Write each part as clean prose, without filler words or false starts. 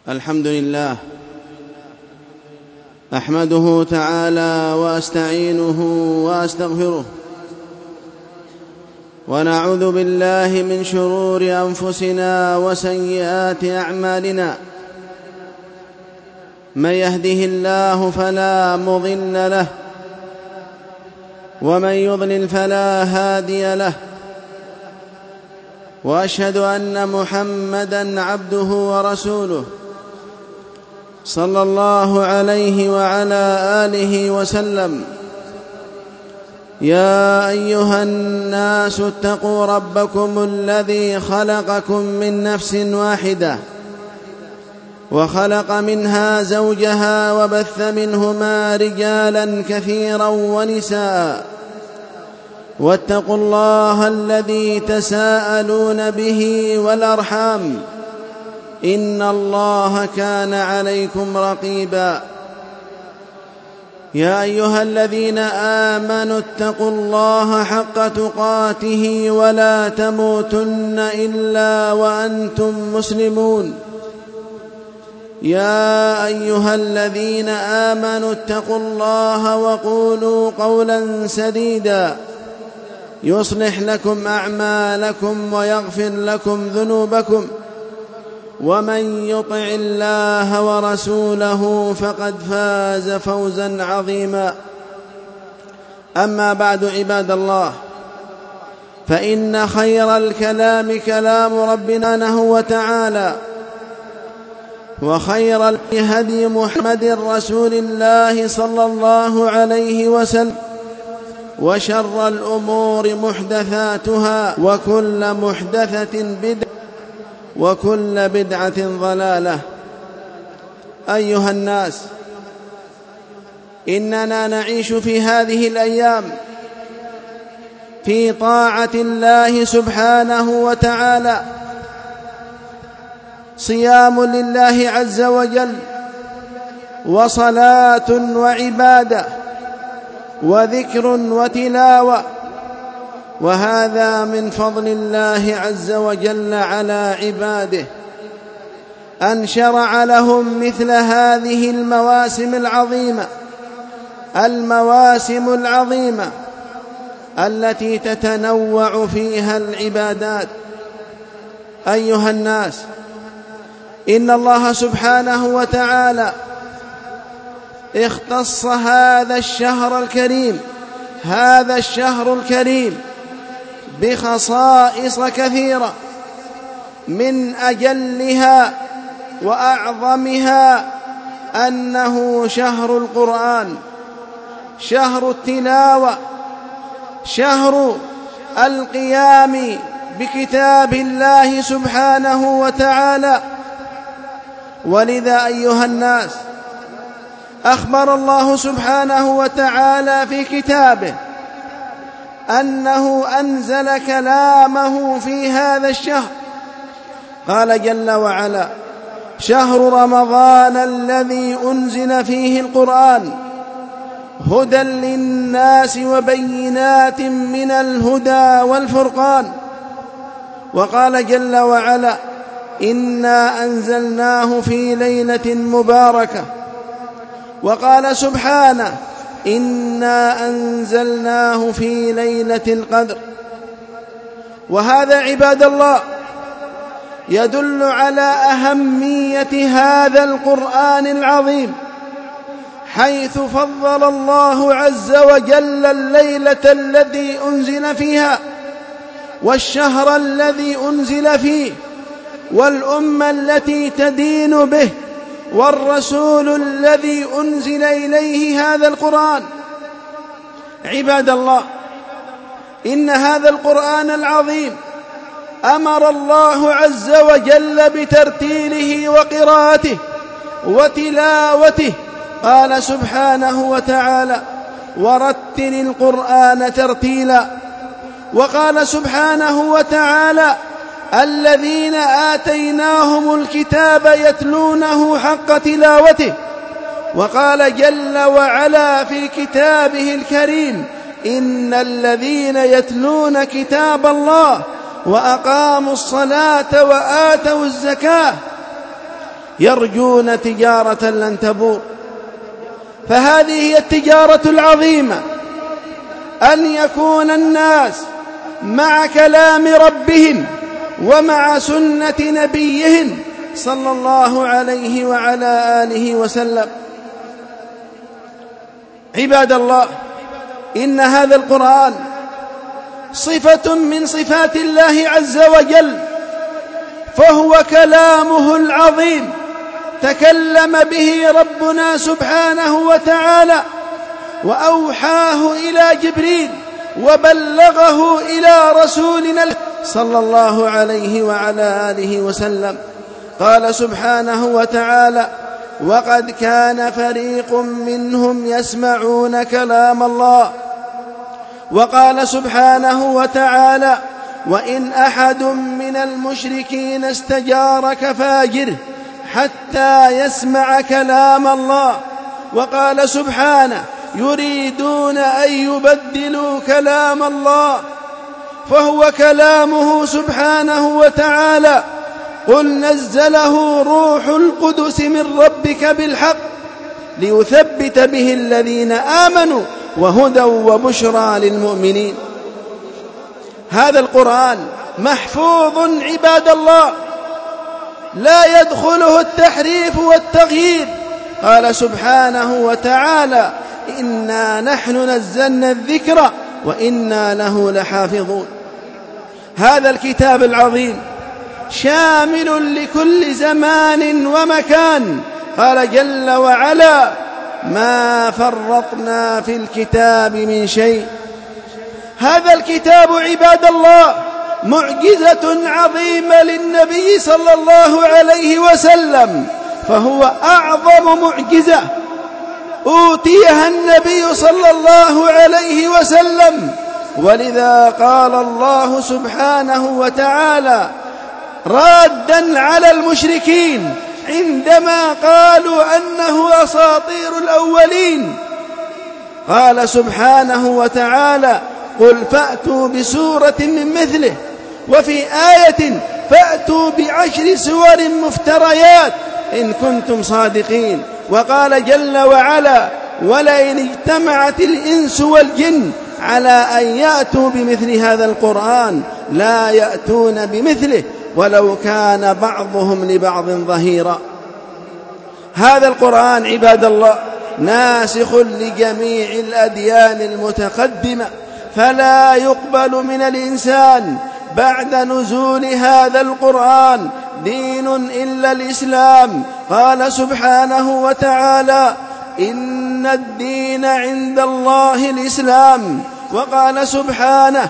الحمد لله أحمده تعالى وأستعينه وأستغفره، ونعوذ بالله من شرور أنفسنا وسيئات أعمالنا. من يهده الله فلا مضل له، ومن يضلل فلا هادي له، وأشهد أن محمدًا عبده ورسوله صلى الله عليه وعلى آله وسلم. يا أيها الناس اتقوا ربكم الذي خلقكم من نفس واحدة، وخلق منها زوجها، وبث منهما رجالا كثيرا ونساء. واتقوا الله الذي تساءلون به والأرحام، إن الله كان عليكم رقيبا. يا أيها الذين آمنوا اتقوا الله حق تقاته ولا تموتن إلا وأنتم مسلمون. يا أيها الذين آمنوا اتقوا الله وقولوا قولا سديدا يصلح لكم أعمالكم ويغفر لكم ذنوبكم، ومن يطع الله ورسوله فقد فاز فوزا عظيما. أما بعد، عباد الله، فإن خير الكلام كلام ربنا سبحانه وتعالى، وخير الهدي محمد رسول الله صلى الله عليه وسلم، وشر الأمور محدثاتها، وكل محدثة بدعة، وكل بدعة ضلالة. أيها الناس، إننا نعيش في هذه الأيام في طاعة الله سبحانه وتعالى، صيام لله عز وجل، وصلاة وعبادة، وذكر وتلاوة، وهذا من فضل الله عز وجل على عباده، أن شرع لهم مثل هذه المواسم العظيمة التي تتنوع فيها العبادات. أيها الناس، إن الله سبحانه وتعالى اختص هذا الشهر الكريم بخصائص كثيرة، من أجلها وأعظمها أنه شهر القرآن، شهر التلاوة، شهر القيام بكتاب الله سبحانه وتعالى. ولذا أيها الناس، أخبر الله سبحانه وتعالى في كتابه أنه أنزل كلامه في هذا الشهر. قال جل وعلا: شهر رمضان الذي أنزل فيه القرآن هدى للناس وبينات من الهدى والفرقان. وقال جل وعلا: إنا أنزلناه في ليلة مباركة. وقال سبحانه: إنا أنزلناه في ليلة القدر. وهذا عباد الله يدل على أهمية هذا القرآن العظيم، حيث فضل الله عز وجل الليلة التي أنزل فيها، والشهر الذي أنزل فيه، والأمة التي تدين به، والرسول الذي أنزل إليه هذا القرآن. عباد الله، إن هذا القرآن العظيم أمر الله عز وجل بترتيله وقراءته وتلاوته. قال سبحانه وتعالى: ورتل القرآن ترتيلا. وقال سبحانه وتعالى: الذين آتيناهم الكتاب يتلونه حق تلاوته. وقال جل وعلا في كتابه الكريم: إن الذين يتلون كتاب الله وأقاموا الصلاة وآتوا الزكاة يرجون تجارة لن تبور. فهذه هي التجارة العظيمة، أن يكون الناس مع كلام ربهم ومع سنة نبيهم صلى الله عليه وعلى آله وسلم. عباد الله، إن هذا القرآن صفة من صفات الله عز وجل، فهو كلامه العظيم تكلم به ربنا سبحانه وتعالى، وأوحاه إلى جبريل وبلغه إلى رسولنا صلى الله عليه وعلى آله وسلم. قال سبحانه وتعالى: وقد كان فريق منهم يسمعون كلام الله. وقال سبحانه وتعالى: وإن أحد من المشركين استجارك فاجره حتى يسمع كلام الله. وقال سبحانه: يريدون أن يبدلوا كلام الله، فهو كلامه سبحانه وتعالى. قل نزله روح القدس من ربك بالحق ليثبت به الذين آمنوا وهدى وبشرى للمؤمنين. هذا القرآن محفوظ عباد الله، لا يدخله التحريف والتغيير. قال سبحانه وتعالى: إنا نحن نزلنا الذكر وإنا له لحافظون. هذا الكتاب العظيم شامل لكل زمان ومكان. قال جل وعلا: ما فرطنا في الكتاب من شيء. هذا الكتاب عباد الله معجزة عظيمة للنبي صلى الله عليه وسلم، فهو أعظم معجزة أوتيها النبي صلى الله عليه وسلم. ولذا قال الله سبحانه وتعالى رادًا على المشركين عندما قالوا أنه أساطير الأولين، قال سبحانه وتعالى: قل فأتوا بسورة من مثله، وفي آية: فأتوا ب10 سور مفتريات إن كنتم صادقين. وقال جل وعلا: ولئن اجتمعت الإنس والجن على أن يأتوا بمثل هذا القرآن لا يأتون بمثله ولو كان بعضهم لبعض ظهيرا. هذا القرآن عباد الله ناسخ لجميع الأديان المتقدمة، فلا يقبل من الإنسان بعد نزول هذا القرآن دين إلا الإسلام. قال سبحانه وتعالى: إن الدين عند الله الإسلام. وقال سبحانه: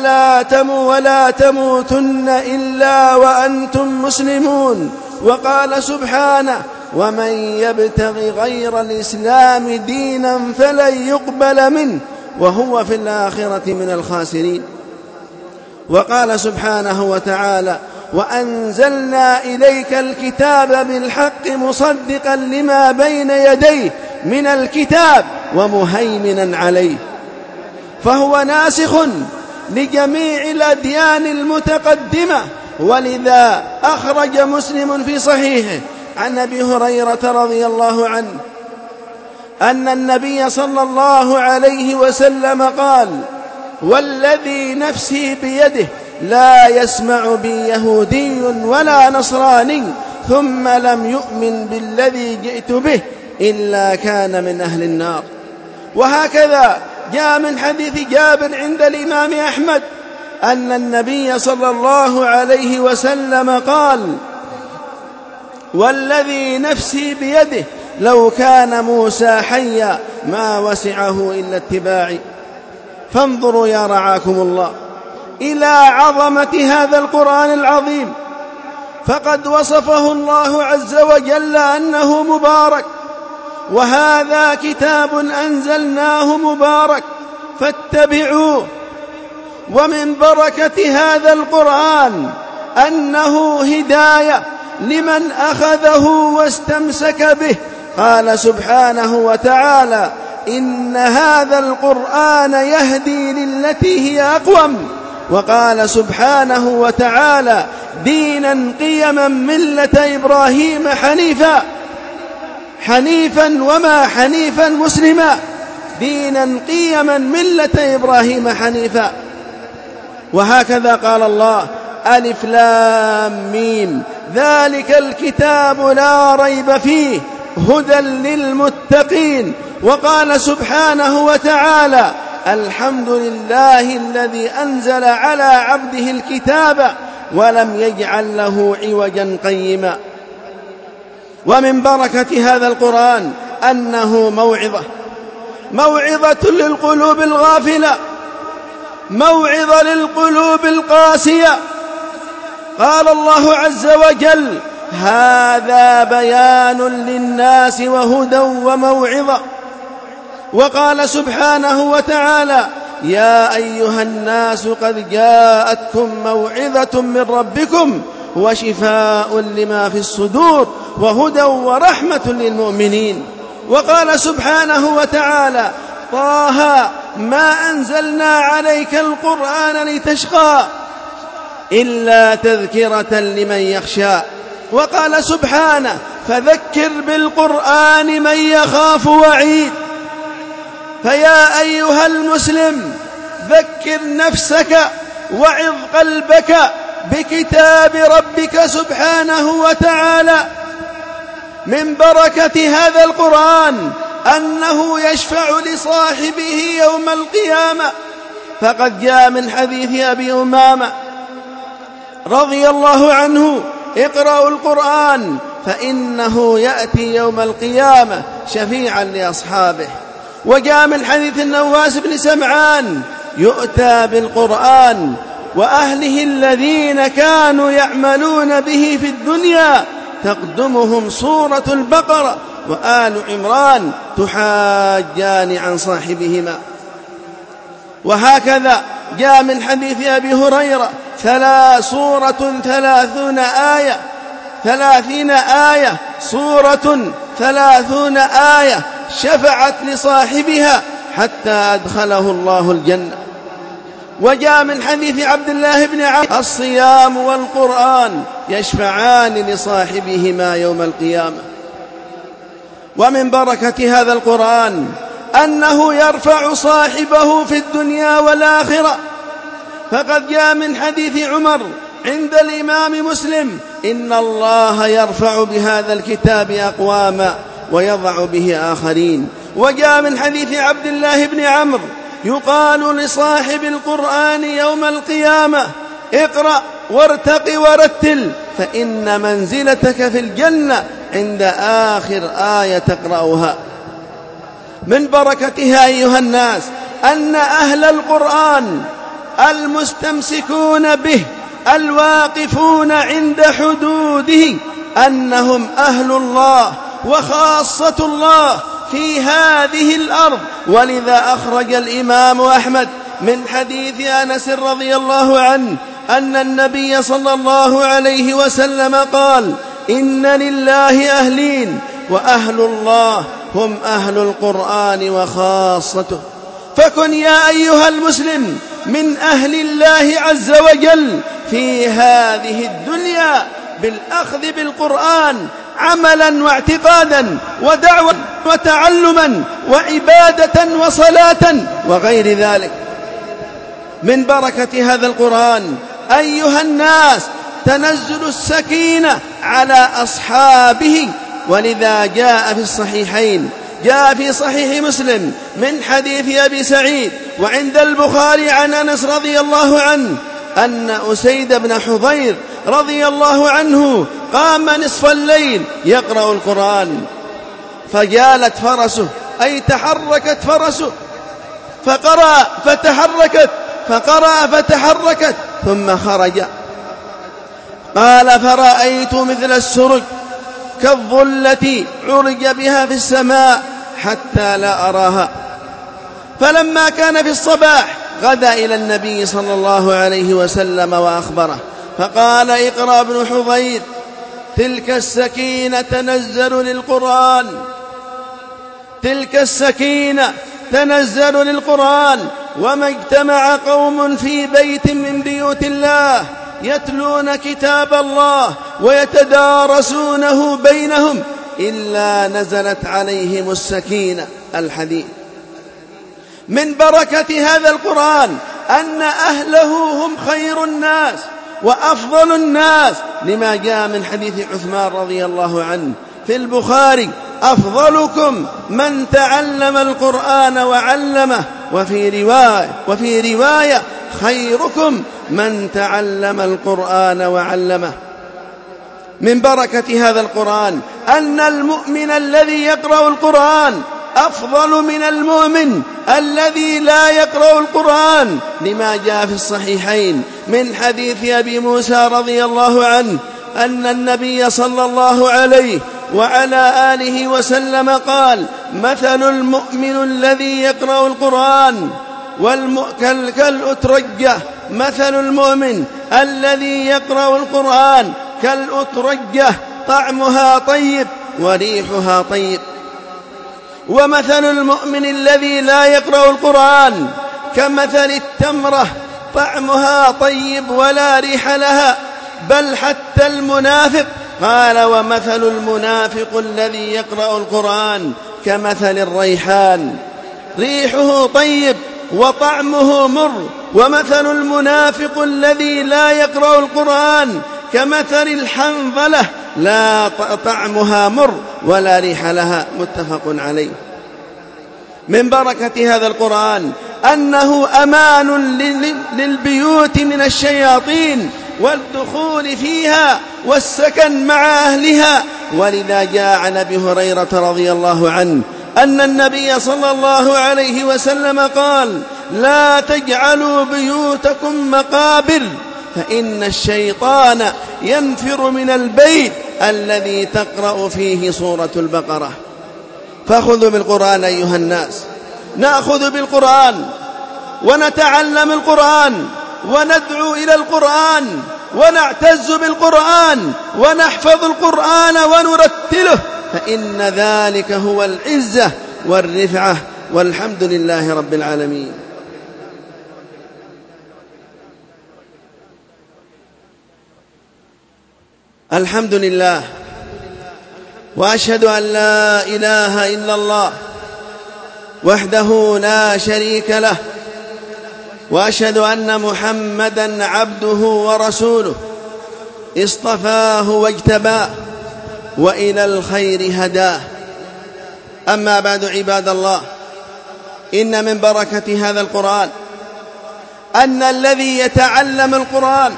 ولا تموتن إلا وأنتم مسلمون. وقال سبحانه: ومن يبتغ غير الإسلام دينا فلن يقبل منه وهو في الآخرة من الخاسرين. وقال سبحانه وتعالى: وأنزلنا إليك الكتاب بالحق مصدقا لما بين يديه من الكتاب ومهيمنا عليه. فهو ناسخ لجميع الأديان المتقدمة. ولذا أخرج مسلم في صحيحه عن أبي هريرة رضي الله عنه أن النبي صلى الله عليه وسلم قال: والذي نفسي بيده لا يسمع بي يهودي ولا نصراني ثم لم يؤمن بالذي جئت به إلا كان من أهل النار. وهكذا جاء من حديث جابر عند الإمام أحمد أن النبي صلى الله عليه وسلم قال: والذي نفسي بيده لو كان موسى حيا ما وسعه إلا اتباعي. فانظروا يا رعاكم الله إلى عظمة هذا القرآن العظيم، فقد وصفه الله عز وجل أنه مبارك، وهذا كتاب أنزلناه مبارك فاتبعوه. ومن بركة هذا القرآن أنه هداية لمن أخذه واستمسك به. قال سبحانه وتعالى: إن هذا القرآن يهدي للتي هي أقوم وقال سبحانه وتعالى: دينا قيما ملة إبراهيم حنيفا وما حنيفا مسلما، دينا قيما ملة إبراهيم حنيفا. وهكذا قال الله: ألف لام ميم ذلك الكتاب لا ريب فيه هدى للمتقين. وقال سبحانه وتعالى: الحمد لله الذي أنزل على عبده الكتاب ولم يجعل له عوجا قيما. ومن بركة هذا القرآن أنه موعظة للقلوب الغافلة، موعظة للقلوب القاسية. قال الله عز وجل: هذا بيان للناس وهدى وموعظة. وقال سبحانه وتعالى: يا أيها الناس قد جاءتكم موعظة من ربكم وشفاء لما في الصدور وهدى ورحمة للمؤمنين. وقال سبحانه وتعالى: طه ما أنزلنا عليك القرآن لتشقى إلا تذكرة لمن يخشى. وقال سبحانه: فذكر بالقرآن من يخاف وعيد. فيا أيها المسلم، ذكر نفسك وعظ قلبك بكتاب ربك سبحانه وتعالى. من بركة هذا القرآن أنه يشفع لصاحبه يوم القيامة، فقد جاء من حديث أبي أمامة رضي الله عنه: اقرأوا القرآن فإنه يأتي يوم القيامة شفيعا لأصحابه. وجاء من حديث النواس بن سمعان: يؤتى بالقرآن وأهله الذين كانوا يعملون به في الدنيا تقدمهم سورة البقرة وآل عمران تحاجان عن صاحبهما. وهكذا جاء من حديث أبي هريرة: سورة 30 آية سورة 30 آية شفعت لصاحبها حتى أدخله الله الجنة. وجاء من حديث عبد الله بن عمرو: الصيام والقرآن يشفعان لصاحبهما يوم القيامة. ومن بركة هذا القرآن أنه يرفع صاحبه في الدنيا والآخرة، فقد جاء من حديث عمر عند الإمام مسلم: إن الله يرفع بهذا الكتاب أقواما ويضع به آخرين. وجاء من حديث عبد الله بن عمرو: يقال لصاحب القرآن يوم القيامة: اقرأ وارتق ورتل فإن منزلتك في الجنة عند آخر آية تقرأها. من بركتها أيها الناس أن أهل القرآن المستمسكون به الواقفون عند حدوده أنهم أهل الله وخاصة الله في هذه الأرض. ولذا أخرج الإمام أحمد من حديث أنس رضي الله عنه أن النبي صلى الله عليه وسلم قال: إن لله أهلين وأهل الله هم أهل القرآن وخاصته. فكن يا أيها المسلم من أهل الله عز وجل في هذه الدنيا بالأخذ بالقرآن عملا واعتقادا ودعوة وتعلما وعبادة وصلاة وغير ذلك. من بركة هذا القرآن أيها الناس تنزل السكينة على أصحابه. ولذا جاء في الصحيحين، جاء في صحيح مسلم من حديث أبي سعيد وعند البخاري عن أنس رضي الله عنه أن أسيد بن حضير رضي الله عنه قام نصف الليل يقرأ القرآن، فجالت فرسه أي تحركت فرسه، فقرأ فتحركت ثم خرج. قال: فرأيت مثل السرج كالظلة عرج بها في السماء حتى لا أراها. فلما كان في الصباح غدا إلى النبي صلى الله عليه وسلم وأخبره، فقال: اقرأ ابن حضير: تلك السكينة تنزل للقرآن، تلك السكينة تنزل للقرآن. وما اجتمع قوم في بيت من بيوت الله يتلون كتاب الله ويتدارسونه بينهم إلا نزلت عليهم السكينة. الحديث. من بركة هذا القرآن أن أهله هم خير الناس وأفضل الناس، لما جاء من حديث عثمان رضي الله عنه في البخاري: أفضلكم من تعلم القرآن وعلمه، وفي رواية خيركم من تعلم القرآن وعلمه. من بركة هذا القرآن أن المؤمن الذي يقرأ القرآن أفضل من المؤمن الذي لا يقرأ القرآن، لما جاء في الصحيحين من حديث أبي موسى رضي الله عنه أن النبي صلى الله عليه وعلى آله وسلم قال: مثل المؤمن الذي يقرأ القرآن كالأترجة، مثل المؤمن الذي يقرأ القرآن كالأترجة طعمها طيب وريحها طيب. ومثل المؤمن الذي لا يقرأ القرآن كمثل التمرة طعمها طيب ولا ريح لها، بل حتى المنافق. قال: ومثل المنافق الذي يقرأ القرآن كمثل الريحان ريحه طيب وطعمه مر. ومثل المنافق الذي لا يقرأ القرآن كمثل الحنظلة لا طعمها مر ولا ريح لها. متفق عليه. من بركة هذا القرآن أنه أمان للبيوت من الشياطين والدخول فيها والسكن مع أهلها. ولذا جاء عن أبي هريرة رضي الله عنه أن النبي صلى الله عليه وسلم قال: لا تجعلوا بيوتكم مقابر، فإن الشيطان ينفر من البيت الذي تقرأ فيه سورة البقرة. فخذوا بالقرآن أيها الناس، نأخذ بالقرآن ونتعلم القرآن وندعو إلى القرآن ونعتز بالقرآن ونحفظ القرآن ونرتله، فإن ذلك هو العزة والرفعة. والحمد لله رب العالمين. الحمد لله، وأشهد أن لا إله إلا الله وحده لا شريك له، وأشهد أن محمدًا عبده ورسوله اصطفاه واجتباه وإلى الخير هداه. أما بعد، عباد الله، إن من بركة هذا القرآن أن الذي يتعلم القرآن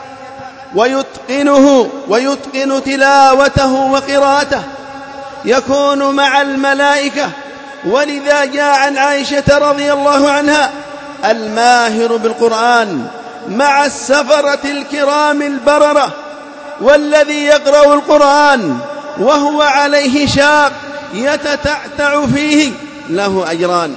ويتقن تلاوته وقراءته يكون مع الملائكة. ولذا جاء عن عائشة رضي الله عنها: الماهر بالقرآن مع السفرة الكرام البررة، والذي يقرأ القرآن وهو عليه شاق يتتعتع فيه له أجران.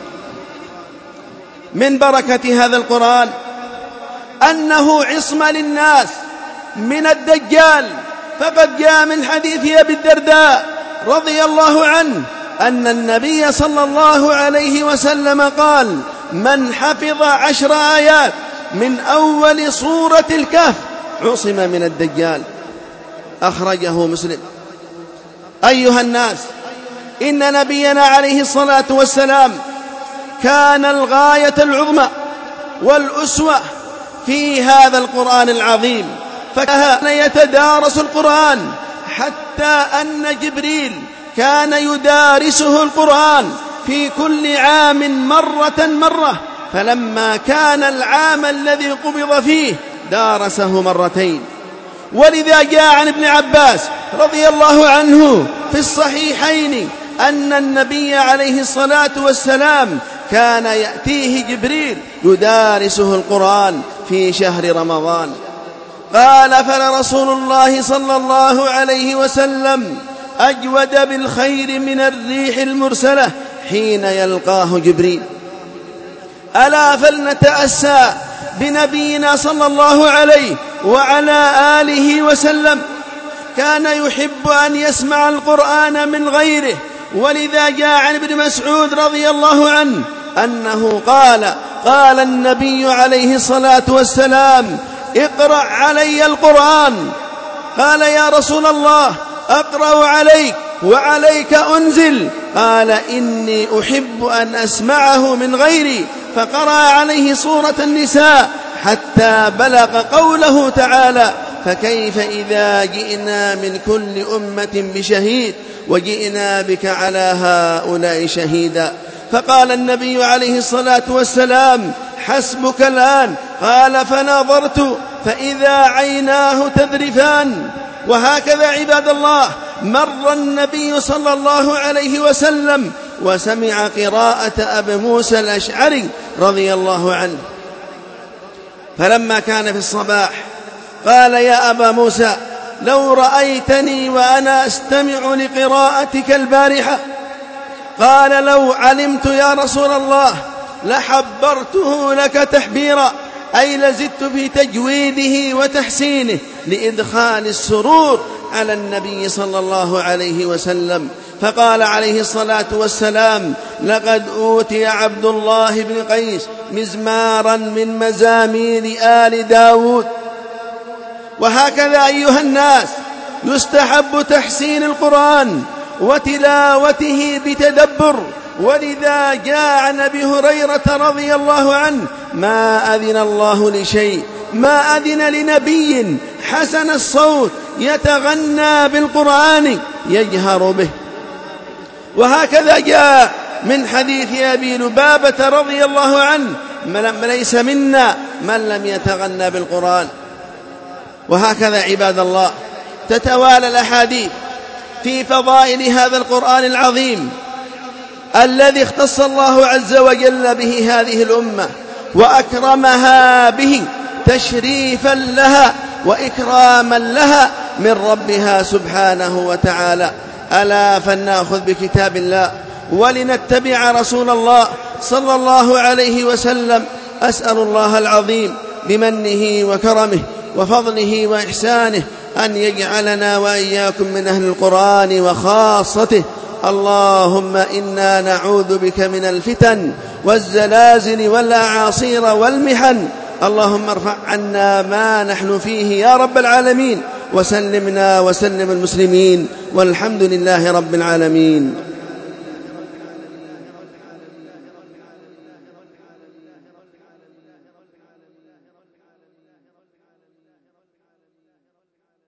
من بركة هذا القرآن أنه عصمة للناس من الدجال، فقد جاء من حديث أبي الدرداء رضي الله عنه أن النبي صلى الله عليه وسلم قال: من حفظ 10 آيات من أول سورة الكهف عصم من الدجال. أخرجه مسلم. أيها الناس، إن نبينا عليه الصلاة والسلام كان الغاية العظمى والأسوة في هذا القرآن العظيم، فكان يتدارس القرآن حتى أن جبريل كان يدارسه القرآن في كل عام مرة، فلما كان العام الذي قبض فيه دارسه مرتين. ولذا جاء عن ابن عباس رضي الله عنه في الصحيحين أن النبي عليه الصلاة والسلام كان يأتيه جبريل يدارسه القرآن في شهر رمضان. قال: فلرسول الله صلى الله عليه وسلم أجود بالخير من الريح المرسلة حين يلقاه جبريل. ألا فلنتأسى بنبينا صلى الله عليه وعلى آله وسلم، كان يحب أن يسمع القرآن من غيره. ولذا جاء عن ابن مسعود رضي الله عنه أنه قال النبي عليه الصلاة والسلام: اقرأ علي القرآن. قال: يا رسول الله، أقرأ عليك وعليك أنزل. قال: إني أحب أن أسمعه من غيري. فقرأ عليه سورة النساء حتى بلغ قوله تعالى: فكيف إذا جئنا من كل أمة بشهيد وجئنا بك على هؤلاء شهيدا. فقال النبي عليه الصلاة والسلام: حسبك الآن. قال: فنظرت فإذا عيناه تذرفان. وهكذا عباد الله مر النبي صلى الله عليه وسلم وسمع قراءة أبي موسى الأشعري رضي الله عنه، فلما كان في الصباح قال: يا أبا موسى، لو رأيتني وأنا أستمع لقراءتك البارحة. قال: لو علمت يا رسول الله لحبرته لك تحبيرا، أي لزدت في تجويده وتحسينه لإدخال السرور على النبي صلى الله عليه وسلم. فقال عليه الصلاة والسلام: لقد أوتي عبد الله بن قيس مزمارا من مزامير آل داود. وهكذا أيها الناس يستحب تحسين القرآن وتلاوته بتدبر. ولذا جاء عن أبي هريرة رضي الله عنه: ما أذن الله لشيء، ما أذن لنبي حسن الصوت يتغنى بالقرآن يجهر به. وهكذا جاء من حديث أبي لبابة رضي الله عنه: ليس منا من لم يتغنى بالقرآن. وهكذا عباد الله تتوالى الأحاديث في فضائل هذا القرآن العظيم الذي اختص الله عز وجل به هذه الأمة وأكرمها به تشريفا لها وإكراما لها من ربها سبحانه وتعالى. ألا فلنأخذ بكتاب الله ولنتبع رسول الله صلى الله عليه وسلم. أسأل الله العظيم بمنه وكرمه وفضله وإحسانه أن يجعلنا وإياكم من أهل القرآن وخاصته. اللهم إنا نعوذ بك من الفتن والزلازل والأعاصير والمحن. اللهم ارفع عنا ما نحن فيه يا رب العالمين، وسلمنا وسلم المسلمين، والحمد لله رب العالمين.